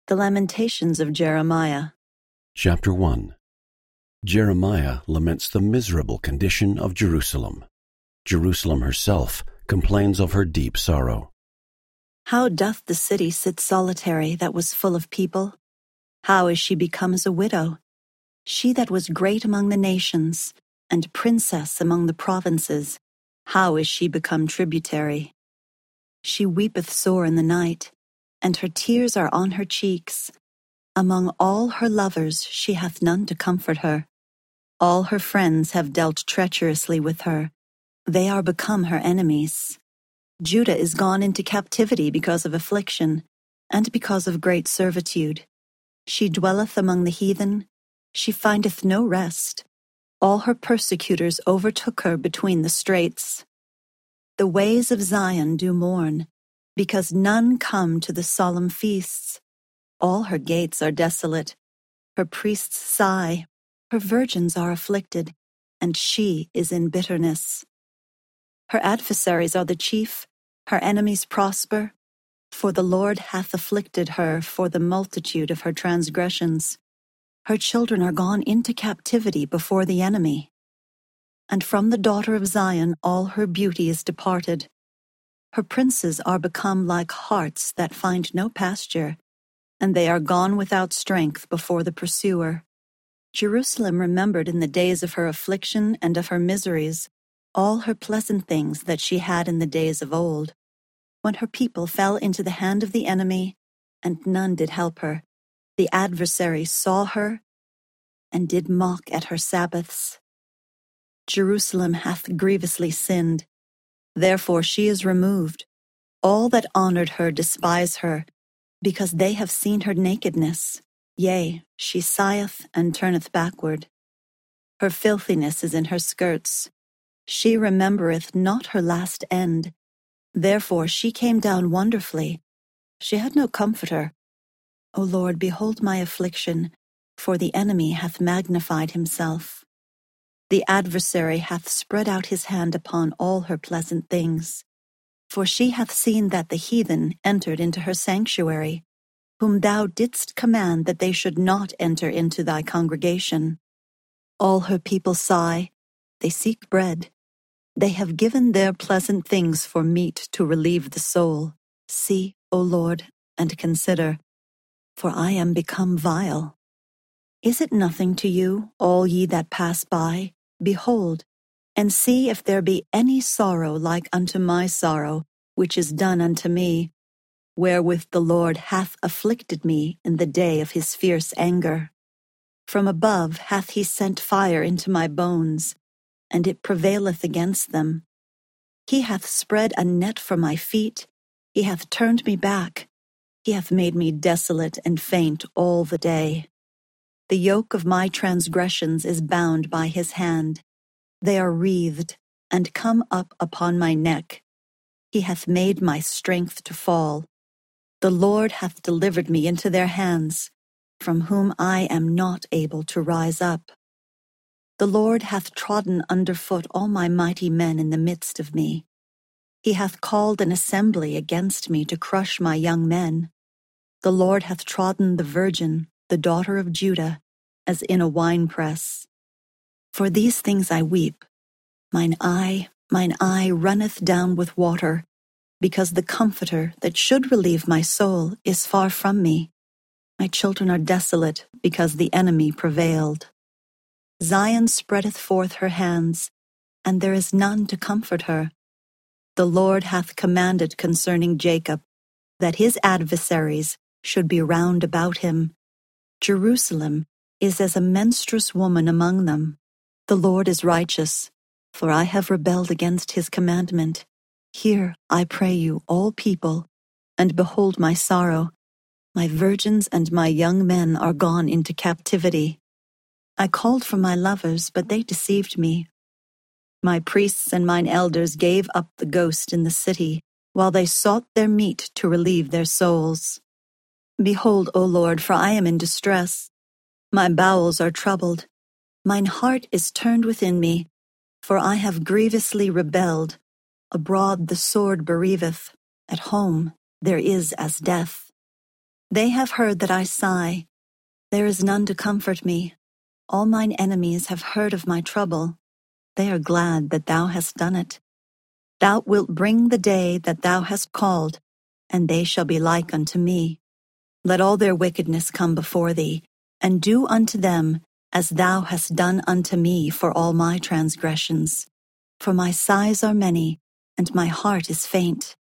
The Lamentations of Jeremiah. Chapter 1. Jeremiah laments the miserable condition of Jerusalem. Jerusalem herself complains of her deep sorrow. How doth the city sit solitary that was full of people? How is she become as a widow? She that was great among the nations, and princess among the provinces, how is she become tributary? She weepeth sore in the night, and her tears are on her cheeks. Among all her lovers she hath none to comfort her. All her friends have dealt treacherously with her. They are become her enemies. Judah is gone into captivity because of affliction, and because of great servitude. She dwelleth among the heathen. She findeth no rest. All her persecutors overtook her between the straits. The ways of Zion do mourn, because none come to the solemn feasts. All her gates are desolate. Her priests sigh. Her virgins are afflicted, and she is in bitterness. Her adversaries are the chief. Her enemies prosper. For the Lord hath afflicted her for the multitude of her transgressions. Her children are gone into captivity before the enemy. And from the daughter of Zion all her beauty is departed. Her princes are become like harts that find no pasture, and they are gone without strength before the pursuer. Jerusalem remembered in the days of her affliction and of her miseries all her pleasant things that she had in the days of old, when her people fell into the hand of the enemy, and none did help her. The adversary saw her, and did mock at her Sabbaths. Jerusalem hath grievously sinned, therefore she is removed. All that honored her despise her, because they have seen her nakedness. Yea, she sigheth and turneth backward. Her filthiness is in her skirts. She remembereth not her last end. Therefore she came down wonderfully. She had no comforter. O Lord, behold my affliction, for the enemy hath magnified himself. The adversary hath spread out his hand upon all her pleasant things. For she hath seen that the heathen entered into her sanctuary, whom thou didst command that they should not enter into thy congregation. All her people sigh, they seek bread. They have given their pleasant things for meat to relieve the soul. See, O Lord, and consider, for I am become vile. Is it nothing to you, all ye that pass by? Behold, and see if there be any sorrow like unto my sorrow, which is done unto me, wherewith the Lord hath afflicted me in the day of his fierce anger. From above hath he sent fire into my bones, and it prevaileth against them. He hath spread a net for my feet, he hath turned me back, he hath made me desolate and faint all the day. The yoke of my transgressions is bound by his hand. They are wreathed, and come up upon my neck. He hath made my strength to fall. The Lord hath delivered me into their hands, from whom I am not able to rise up. The Lord hath trodden under foot all my mighty men in the midst of me. He hath called an assembly against me to crush my young men. The Lord hath trodden the virgin, the daughter of Judah, as in a winepress. For these things I weep. Mine eye runneth down with water, because the Comforter that should relieve my soul is far from me. My children are desolate, because the enemy prevailed. Zion spreadeth forth her hands, and there is none to comfort her. The Lord hath commanded concerning Jacob, that his adversaries should be round about him. Jerusalem is as a menstruous woman among them. The Lord is righteous, for I have rebelled against his commandment. Hear, I pray you, all people, and behold my sorrow. My virgins and my young men are gone into captivity. I called for my lovers, but they deceived me. My priests and mine elders gave up the ghost in the city, while they sought their meat to relieve their souls. Behold, O Lord, for I am in distress. My bowels are troubled. Mine heart is turned within me, for I have grievously rebelled. Abroad the sword bereaveth, at home there is as death. They have heard that I sigh. There is none to comfort me. All mine enemies have heard of my trouble. They are glad that thou hast done it. Thou wilt bring the day that thou hast called, and they shall be like unto me. Let all their wickedness come before thee, and do unto them as thou hast done unto me for all my transgressions. For my sighs are many, and my heart is faint.